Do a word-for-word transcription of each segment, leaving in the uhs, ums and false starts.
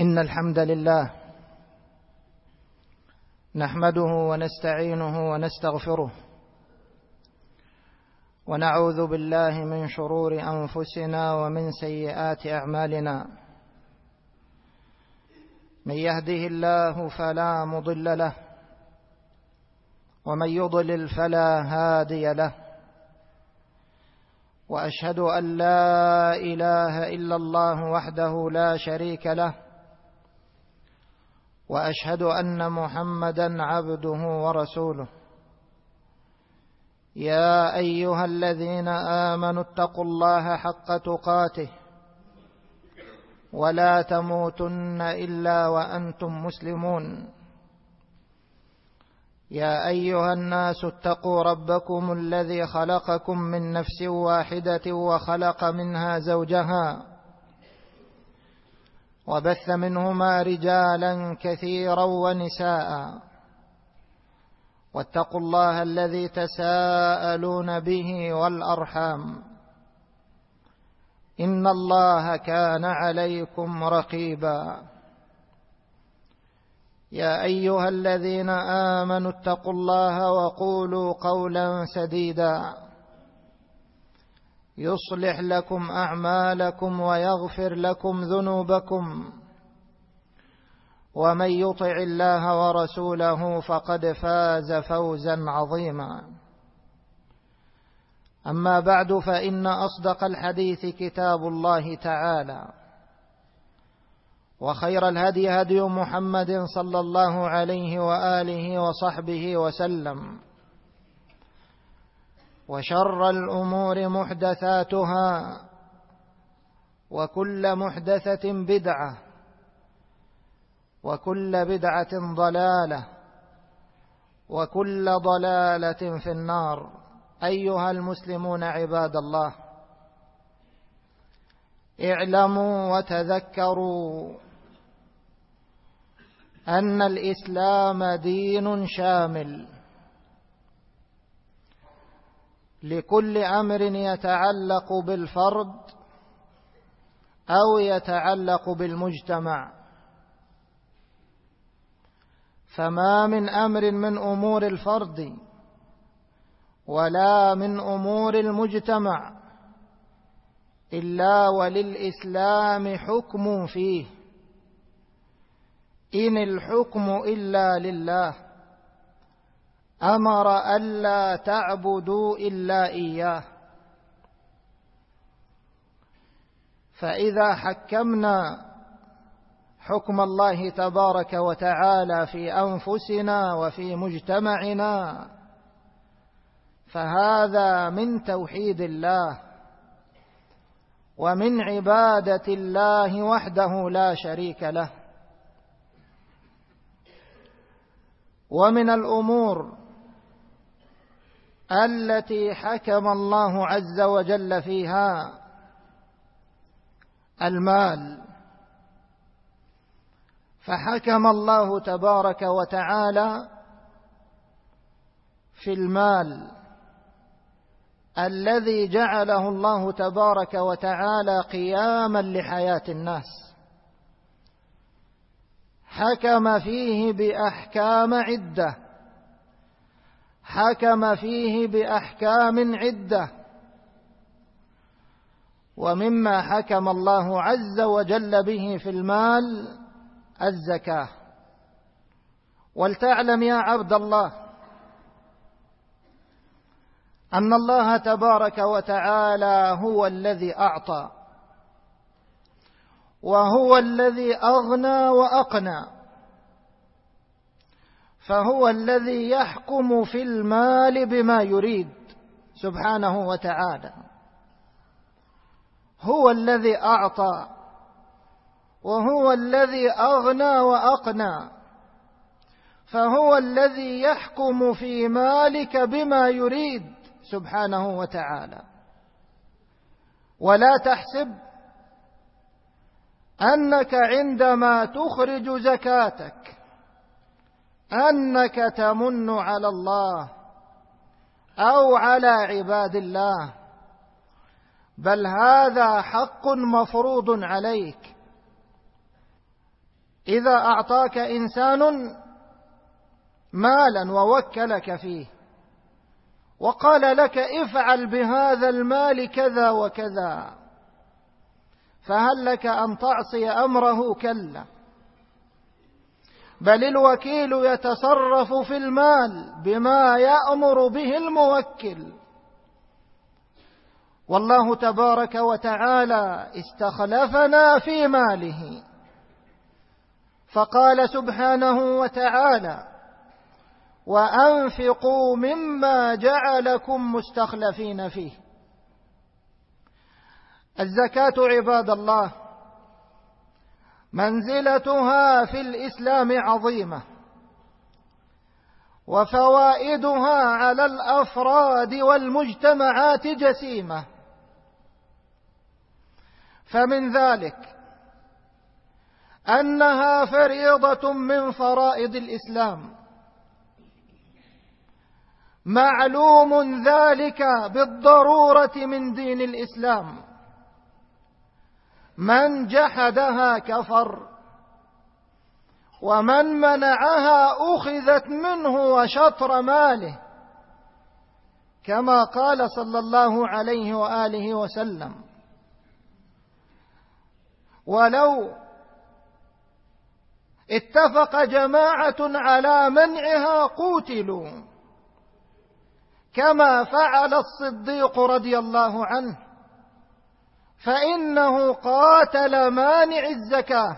إن الحمد لله نحمده ونستعينه ونستغفره ونعوذ بالله من شرور أنفسنا ومن سيئات أعمالنا. من يهده الله فلا مضل له ومن يضلل فلا هادي له، وأشهد أن لا إله إلا الله وحده لا شريك له، وأشهد أن محمدًا عبده ورسوله. يا أيها الذين آمنوا اتقوا الله حق تقاته ولا تموتن إلا وأنتم مسلمون. يا أيها الناس اتقوا ربكم الذي خلقكم من نفس واحدة وخلق منها زوجها وبث منهما رجالا كثيرا ونساء، واتقوا الله الذي تساءلون به والأرحام إن الله كان عليكم رقيبا. يا أيها الذين آمنوا اتقوا الله وقولوا قولا سديدا يصلح لكم أعمالكم ويغفر لكم ذنوبكم، ومن يطع الله ورسوله فقد فاز فوزا عظيما. أما بعد، فإن أصدق الحديث كتاب الله تعالى، وخير الهدي هدي محمد صلى الله عليه وآله وصحبه وسلم، وشر الأمور محدثاتها، وكل محدثة بدعة، وكل بدعة ضلالة، وكل ضلالة في النار. أيها المسلمون عباد الله، اعلموا وتذكروا أن الإسلام دين شامل لكل أمر يتعلق بالفرد أو يتعلق بالمجتمع. فما من أمر من أمور الفرد ولا من أمور المجتمع إلا وللإسلام حكم فيه، إن الحكم إلا لله، أمر ألا تعبدوا إلا إياه. فإذا حكمنا حكم الله تبارك وتعالى في أنفسنا وفي مجتمعنا فهذا من توحيد الله ومن عبادة الله وحده لا شريك له. ومن الأمور التي حكم الله عز وجل فيها المال، فحكم الله تبارك وتعالى في المال الذي جعله الله تبارك وتعالى قياما لحياة الناس، حكم فيه بأحكام عدة، حكم فيه بأحكام عدة. ومما حكم الله عز وجل به في المال الزكاة. ولتعلم يا عبد الله أن الله تبارك وتعالى هو الذي أعطى، وهو الذي أغنى وأقنى، فهو الذي يحكم في المال بما يريد سبحانه وتعالى. هو الذي أعطى وهو الذي أغنى وأقنى، فهو الذي يحكم في مالك بما يريد سبحانه وتعالى. ولا تحسب أنك عندما تخرج زكاتك أنك تمن على الله أو على عباد الله، بل هذا حق مفروض عليك. إذا أعطاك إنسان مالا ووكلك فيه وقال لك افعل بهذا المال كذا وكذا، فهل لك أن تعصي أمره؟ كلا، بل الوكيل يتصرف في المال بما يأمر به الموكل. والله تبارك وتعالى استخلفنا في ماله، فقال سبحانه وتعالى: وأنفقوا مما جعلكم مستخلفين فيه. الزكاة عباد الله منزلتها في الإسلام عظيمة، وفوائدها على الأفراد والمجتمعات جسيمة. فمن ذلك أنها فريضة من فرائض الإسلام، معلوم ذلك بالضرورة من دين الإسلام، من جحدها كفر، ومن منعها أخذت منه وشطر ماله، كما قال صلى الله عليه وآله وسلم: ولو اتفق جماعة على منعها قوتلوا، كما فعل الصديق رضي الله عنه، فإنه قاتل مانع الزكاة،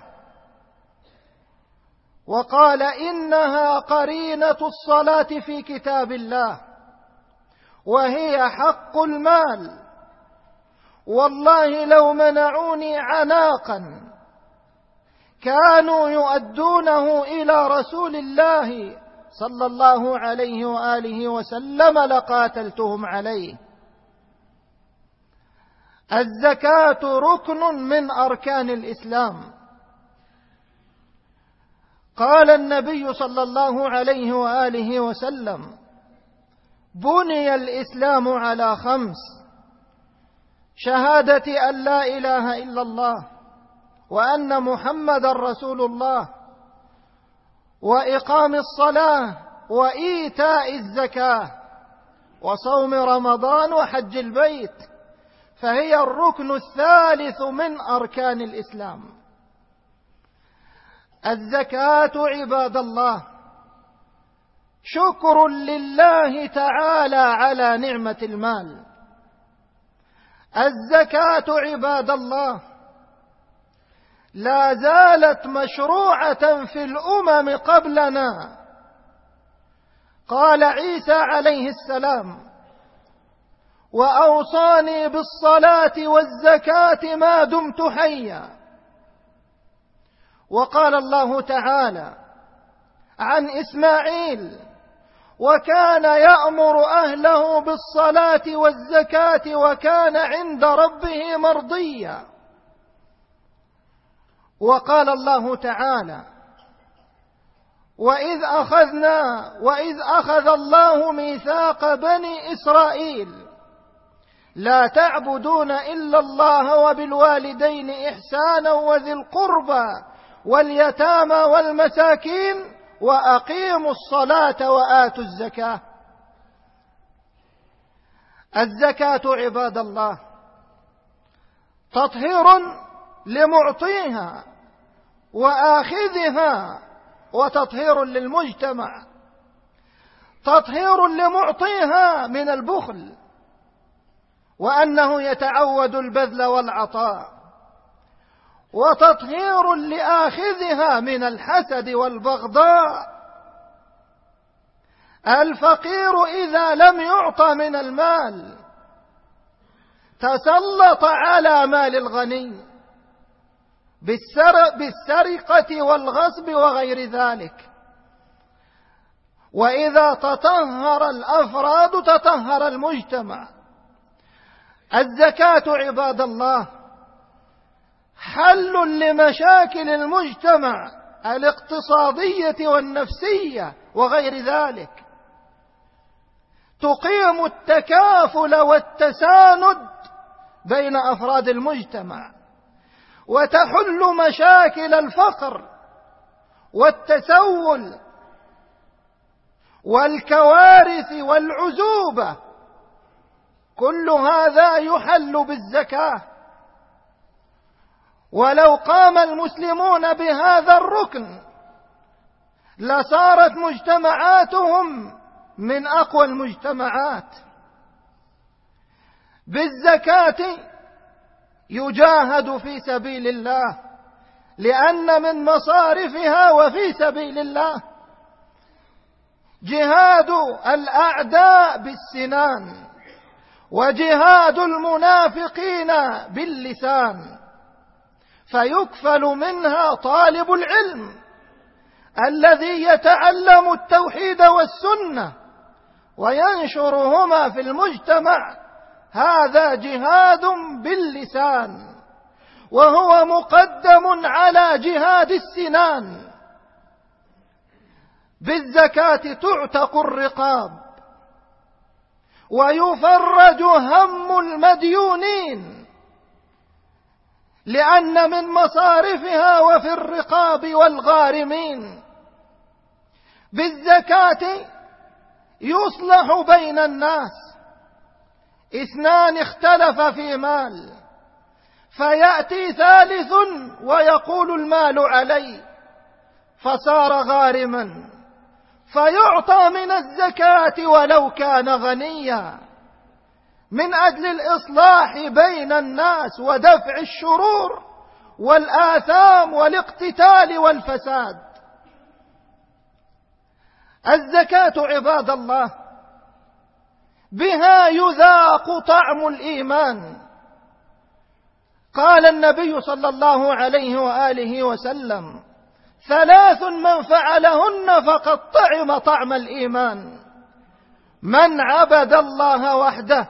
وقال: إنها قرينة الصلاة في كتاب الله، وهي حق المال، والله لو منعوني عناقا كانوا يؤدونه إلى رسول الله صلى الله عليه وآله وسلم لقاتلتهم عليه. الزكاة ركن من أركان الإسلام. قال النبي صلى الله عليه وآله وسلم: بني الإسلام على خمس: شهادة أن لا إله إلا الله وأن محمد رسول الله، وإقام الصلاة، وإيتاء الزكاة، وصوم رمضان، وحج البيت، فهي الركن الثالث من أركان الإسلام. الزكاة عباد الله شكر لله تعالى على نعمة المال. الزكاة عباد الله لا زالت مشروعة في الأمم قبلنا. قال عيسى عليه السلام: وأوصاني بالصلاة والزكاة ما دمت حيا. وقال الله تعالى عن إسماعيل: وكان يأمر أهله بالصلاة والزكاة وكان عند ربه مرضيا. وقال الله تعالى: وإذ أخذنا وإذ أخذ الله ميثاق بني إسرائيل لا تعبدون إلا الله وبالوالدين إحسانا وذي القربى واليتامى والمساكين وأقيموا الصلاة وآتوا الزكاة. الزكاة عباد الله تطهير لمعطيها وآخذها، وتطهير للمجتمع. تطهير لمعطيها من البخل، وأنه يتعود البذل والعطاء، وتطهير لآخذها من الحسد والبغضاء. الفقير إذا لم يعطى من المال تسلط على مال الغني بالسرقة والغصب وغير ذلك. وإذا تطهر الأفراد تطهر المجتمع. الزكاة عباد الله حل لمشاكل المجتمع الاقتصادية والنفسية وغير ذلك. تقيم التكافل والتساند بين أفراد المجتمع، وتحل مشاكل الفقر والتسول والكوارث والعزوبة، كل هذا يحل بالزكاة. ولو قام المسلمون بهذا الركن لصارت مجتمعاتهم من أقوى المجتمعات. بالزكاة يجاهد في سبيل الله، لأن من مصارفها وفي سبيل الله. جهاد الأعداء بالسنان، وجهاد المنافقين باللسان، فيكفل منها طالب العلم الذي يتعلم التوحيد والسنة وينشرهما في المجتمع، هذا جهاد باللسان، وهو مقدم على جهاد السنان. بالزكاة تعتق الرقاب، ويفرج هم المديونين، لأن من مصارفها وفي الرقاب والغارمين. بالزكاة يصلح بين الناس، اثنان اختلف في مال فيأتي ثالث ويقول المال علي، فصار غارما، فيعطى من الزكاة ولو كان غنيا، من أجل الإصلاح بين الناس ودفع الشرور والآثام والاقتتال والفساد. الزكاة عباد الله بها يذاق طعم الإيمان. قال النبي صلى الله عليه وآله وسلم: ثلاث من فعلهن فقد طعم طعم الإيمان: من عبد الله وحده،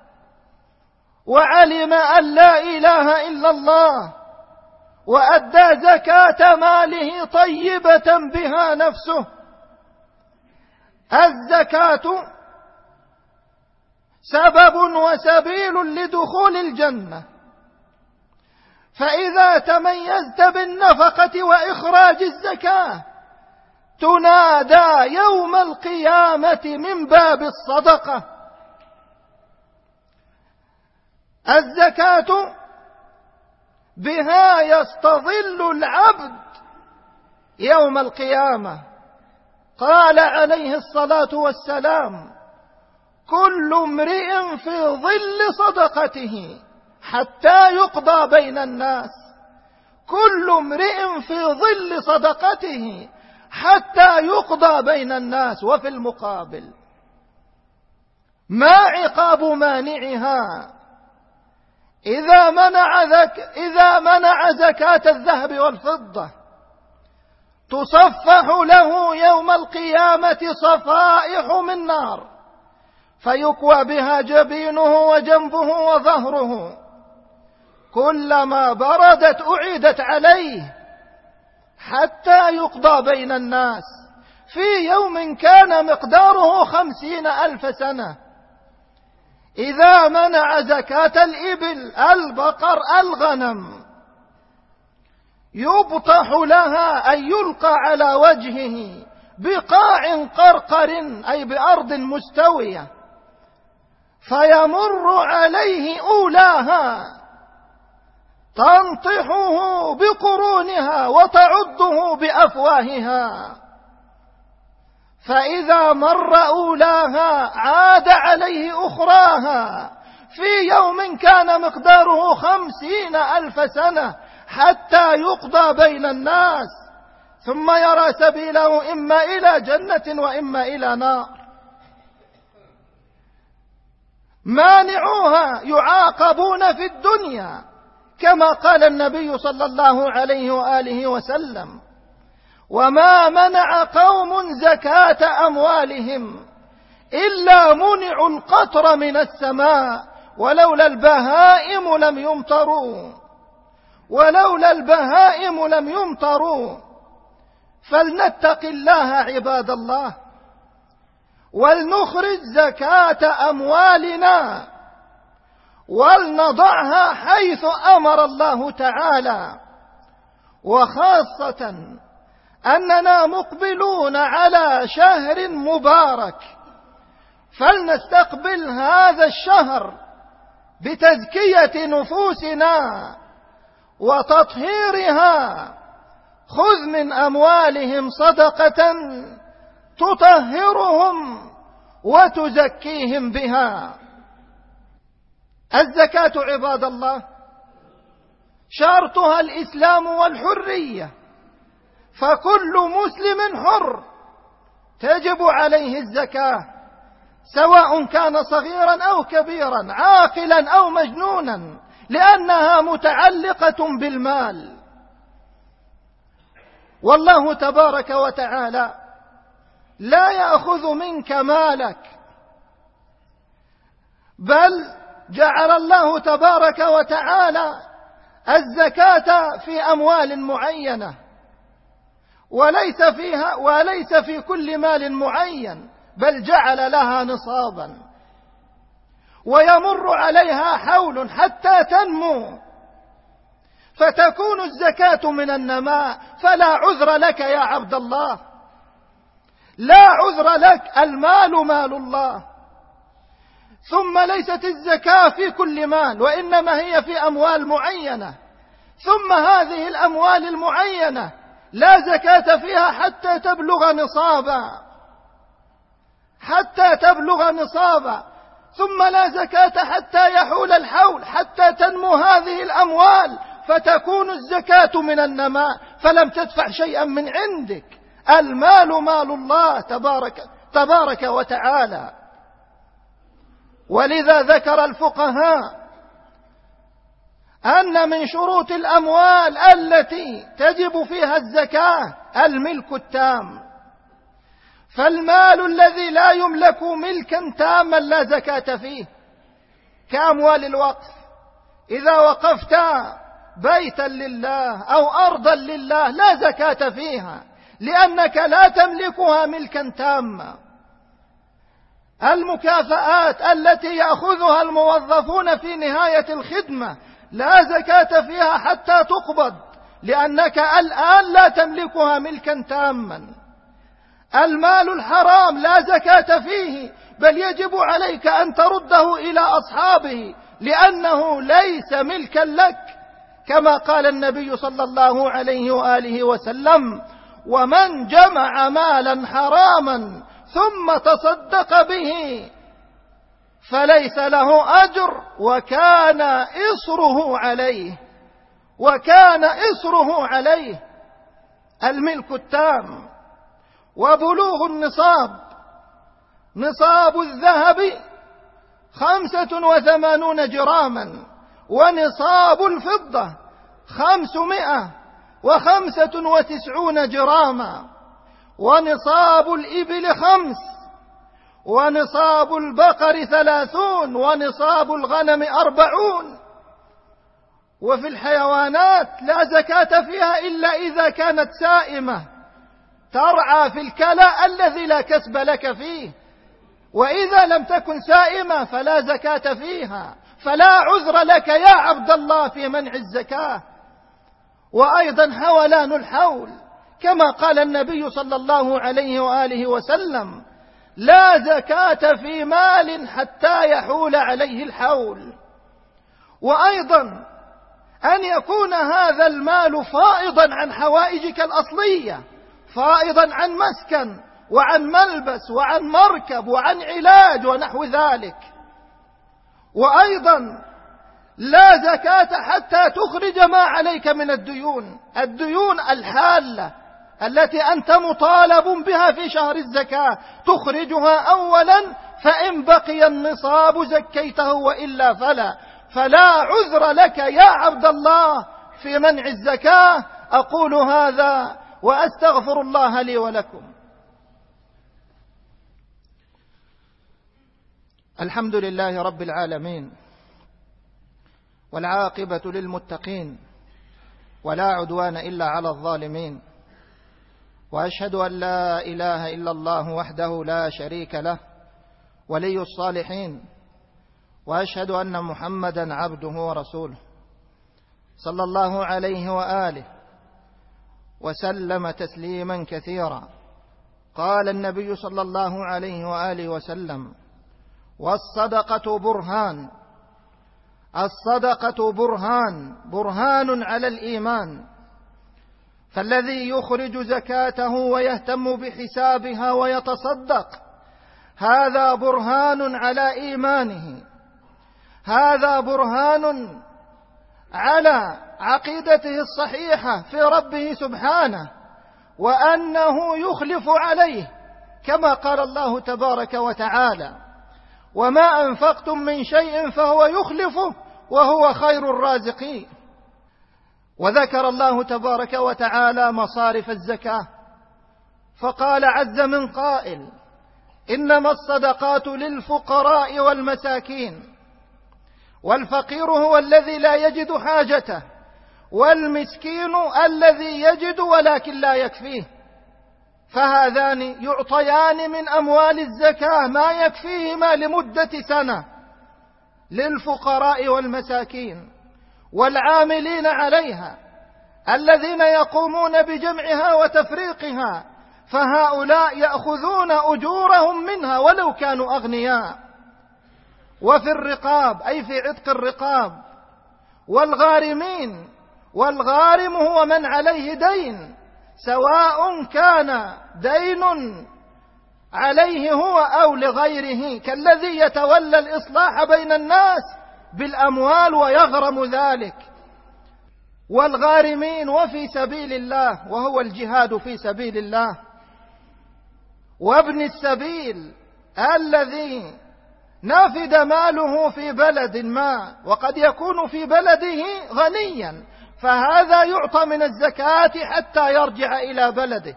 وعلم أن لا إله إلا الله، وأدى زكاة ماله طيبة بها نفسه. الزكاة سبب وسبيل لدخول الجنة، فإذا تميزت بالنفقة وإخراج الزكاة تنادى يوم القيامة من باب الصدقة. الزكاة بها يستظل العبد يوم القيامة. قال عليه الصلاة والسلام: كل امرئ في ظل صدقته حتى يقضى بين الناس. كل امرئ في ظل صدقته حتى يقضى بين الناس. وفي المقابل ما عقاب مانعها إذا منع, ذك إذا منع زكاة الذهب والفضة؟ تصفح له يوم القيامة صفائح من نار، فيكوى بها جبينه وجنبه وظهره، كلما بردت أعيدت عليه حتى يقضى بين الناس في يوم كان مقداره خمسين ألف سنة. إذا منع زكاة الإبل، البقر، الغنم، يبطح لها أن يلقى على وجهه بقاع قرقر، أي بأرض مستوية، فيمر عليه أولاها تنطحه بقرونها وتعضه بأفواهها، فإذا مر أولاها عاد عليه أخراها في يوم كان مقداره خمسين ألف سنة حتى يقضى بين الناس، ثم يرى سبيله إما إلى جنة وإما إلى نار. مانعوها يعاقبون في الدنيا، كما قال النبي صلى الله عليه وآله وسلم: وما منع قوم زكاة أموالهم إلا منعوا القطر من السماء ولولا البهائم لم يمطروا ولولا البهائم لم يمطروا. فلنتق الله عباد الله، ولنخرج زكاة أموالنا ولنضعها حيث أمر الله تعالى، وخاصة أننا مقبلون على شهر مبارك، فلنستقبل هذا الشهر بتزكية نفوسنا وتطهيرها. خذ من أموالهم صدقة تطهرهم وتزكيهم بها. الزكاة عباد الله شرطها الإسلام والحرية، فكل مسلم حر تجب عليه الزكاة، سواء كان صغيرا أو كبيرا، عاقلا أو مجنونا، لأنها متعلقة بالمال. والله تبارك وتعالى لا يأخذ منك مالك، بل جعل الله تبارك وتعالى الزكاة في أموال معينة، وليس فيها وليس في كل مال معين، بل جعل لها نصابا، ويمر عليها حول حتى تنمو، فتكون الزكاة من النماء. فلا عذر لك يا عبد الله، لا عذر لك، المال مال الله. ثم ليست الزكاة في كل مال، وإنما هي في أموال معينة، ثم هذه الأموال المعينة لا زكاة فيها حتى تبلغ نصابا، حتى تبلغ نصابا، ثم لا زكاة حتى يحول الحول، حتى تنمو هذه الأموال، فتكون الزكاة من النماء، فلم تدفع شيئا من عندك. المال مال الله تبارك, تبارك وتعالى. ولذا ذكر الفقهاء أن من شروط الأموال التي تجب فيها الزكاة الملك التام، فالمال الذي لا يملك ملكا تاما لا زكاة فيه، كأموال الوقف. إذا وقفت بيتا لله أو أرضا لله لا زكاة فيها، لأنك لا تملكها ملكا تاما. المكافآت التي يأخذها الموظفون في نهاية الخدمة لا زكاة فيها حتى تقبض، لأنك الآن لا تملكها ملكا تاما. المال الحرام لا زكاة فيه، بل يجب عليك أن ترده إلى أصحابه، لأنه ليس ملكا لك، كما قال النبي صلى الله عليه وآله وسلم: ومن جمع مالا حراما ثم تصدق به فليس له أجر وكان إصره عليه، وكان إصره عليه. الملك التام وبلوغ النصاب. نصاب الذهب خمسة وثمانون جراما، ونصاب الفضة خمسمائة وخمسة وتسعون جراما، ونصاب الإبل خمس، ونصاب البقر ثلاثون، ونصاب الغنم أربعون. وفي الحيوانات لا زكاة فيها إلا إذا كانت سائمة ترعى في الكلى الذي لا كسب لك فيه، وإذا لم تكن سائمة فلا زكاة فيها، فلا عذر لك يا عبد الله في منع الزكاة. وأيضا حولان الحول، كما قال النبي صلى الله عليه وآله وسلم: لا زكاة في مال حتى يحول عليه الحول. وأيضا أن يكون هذا المال فائضا عن حوائجك الأصلية، فائضا عن مسكن وعن ملبس وعن مركب وعن علاج ونحو ذلك. وأيضا لا زكاة حتى تخرج ما عليك من الديون، الديون الحالة التي أنت مطالب بها في شهر الزكاة تخرجها أولا، فإن بقي النصاب زكيته، وإلا فلا. فلا عذر لك يا عبد الله في منع الزكاة. أقول هذا وأستغفر الله لي ولكم. الحمد لله رب العالمين، والعاقبة للمتقين، ولا عدوان إلا على الظالمين، وأشهد أن لا إله إلا الله وحده لا شريك له ولي الصالحين، وأشهد أن محمدا عبده ورسوله صلى الله عليه وآله وسلم تسليما كثيرا. قال النبي صلى الله عليه وآله وسلم: والصدقة برهان، الصدقة برهان، برهان على الإيمان. فالذي يخرج زكاته ويهتم بحسابها ويتصدق هذا برهان على إيمانه، هذا برهان على عقيدته الصحيحة في ربه سبحانه، وأنه يخلف عليه كما قال الله تبارك وتعالى: وما أنفقتم من شيء فهو يخلفه وهو خير الرازقين. وذكر الله تبارك وتعالى مصارف الزكاة فقال عز من قائل: إنما الصدقات للفقراء والمساكين. والفقير هو الذي لا يجد حاجته، والمسكين الذي يجد ولكن لا يكفيه، فهذان يعطيان من أموال الزكاة ما يكفيهما لمدة سنة للفقراء والمساكين والعاملين عليها الذين يقومون بجمعها وتفريقها، فهؤلاء يأخذون أجورهم منها ولو كانوا أغنياء. وفي الرقاب أي في عتق الرقاب، والغارمين، والغارم هو من عليه دين، سواء كان دين عليه هو أو لغيره، كالذي يتولى الإصلاح بين الناس بالأموال ويغرم ذلك. والغارمين وفي سبيل الله وهو الجهاد في سبيل الله. وابن السبيل الذي نافد ماله في بلد ما وقد يكون في بلده غنيا، فهذا يعطى من الزكاة حتى يرجع إلى بلده.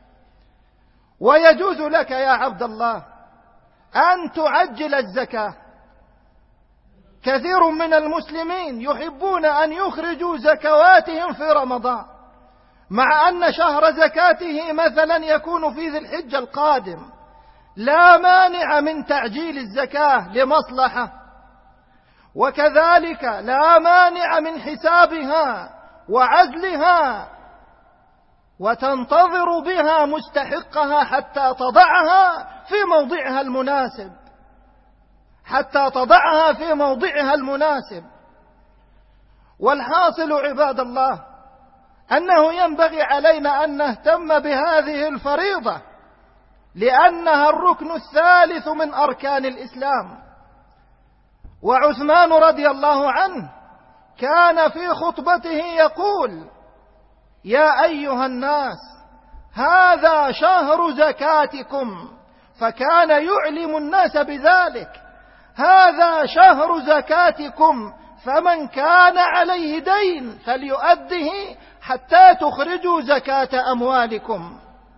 ويجوز لك يا عبد الله أن تعجل الزكاة. كثير من المسلمين يحبون أن يخرجوا زكواتهم في رمضان، مع أن شهر زكاته مثلا يكون في ذي الحجة القادم. لا مانع من تعجيل الزكاة لمصلحة، وكذلك لا مانع من حسابها وعزلها وتنتظر بها مستحقها حتى تضعها في موضعها المناسب، حتى تضعها في موضعها المناسب. والحاصل عباد الله أنه ينبغي علينا أن نهتم بهذه الفريضة، لأنها الركن الثالث من أركان الإسلام. وعثمان رضي الله عنه كان في خطبته يقول: يا أيها الناس هذا شهر زكاتكم، فكان يعلم الناس بذلك: هذا شهر زكاتكم، فمن كان عليه دين فليؤده حتى تخرجوا زكاة أموالكم.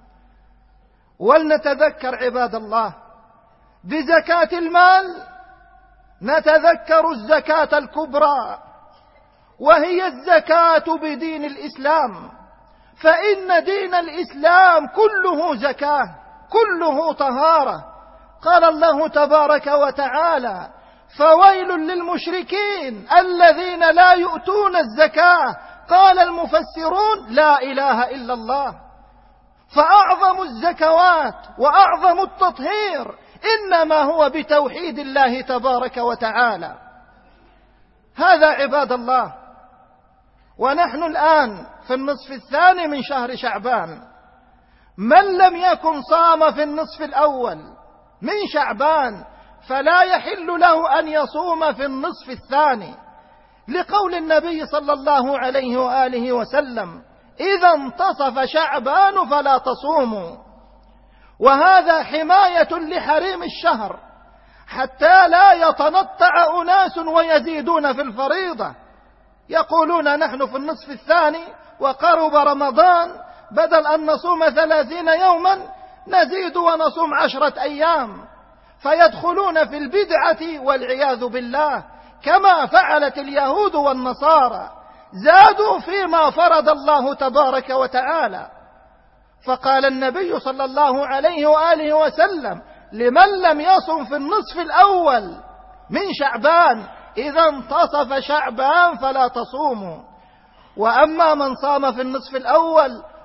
ولنتذكر عباد الله بزكاة المال، نتذكر الزكاة الكبرى وهي الزكاة بدين الإسلام، فإن دين الإسلام كله زكاة، كله طهارة. قال الله تبارك وتعالى: فويل للمشركين الذين لا يؤتون الزكاة. قال المفسرون: لا إله إلا الله. فأعظم الزكوات وأعظم التطهير إنما هو بتوحيد الله تبارك وتعالى. هذا عباد الله. ونحن الآن في النصف الثاني من شهر شعبان. من لم يكن صام في النصف الأول من شعبان فلا يحل له أن يصوم في النصف الثاني، لقول النبي صلى الله عليه وآله وسلم: إذا انتصف شعبان فلا تصوموا. وهذا حماية لحريم الشهر حتى لا يتنطع أناس ويزيدون في الفريضة، يقولون نحن في النصف الثاني وقرب رمضان، بدل أن نصوم ثلاثين يوما نزيد ونصوم عشرة أيام، فيدخلون في البدعة والعياذ بالله، كما فعلت اليهود والنصارى، زادوا فيما فرض الله تبارك وتعالى. فقال النبي صلى الله عليه وآله وسلم: لمن لم يصم في النصف الأول من شعبان إذا انتصف شعبان فلا تصوموا. وأما من صام في النصف الأول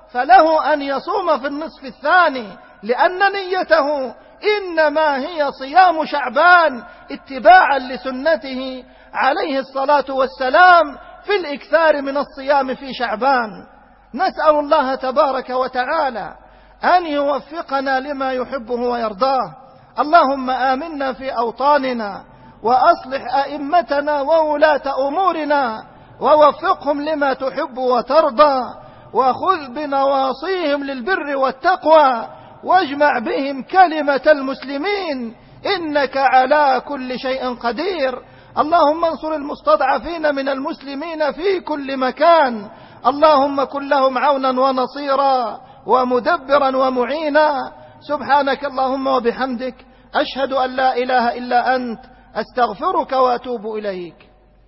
فله أن يصوم في النصف الثاني، لأن نيته إنما هي صيام شعبان اتباعا لسنته عليه الصلاة والسلام في الإكثار من الصيام في شعبان. نسأل الله تبارك وتعالى أن يوفقنا لما يحبه ويرضاه. اللهم آمنا في أوطاننا، وأصلح أئمتنا وولاة أمورنا، ووفقهم لما تحب وترضى، وخذ بنواصيهم للبر والتقوى، واجمع بهم كلمة المسلمين، إنك على كل شيء قدير. اللهم انصر المستضعفين من المسلمين في كل مكان، اللهم كن لهم عونا ونصيرا ومدبرا ومعينا. سبحانك اللهم وبحمدك، أشهد أن لا إله إلا أنت، أستغفرك وأتوب إليك.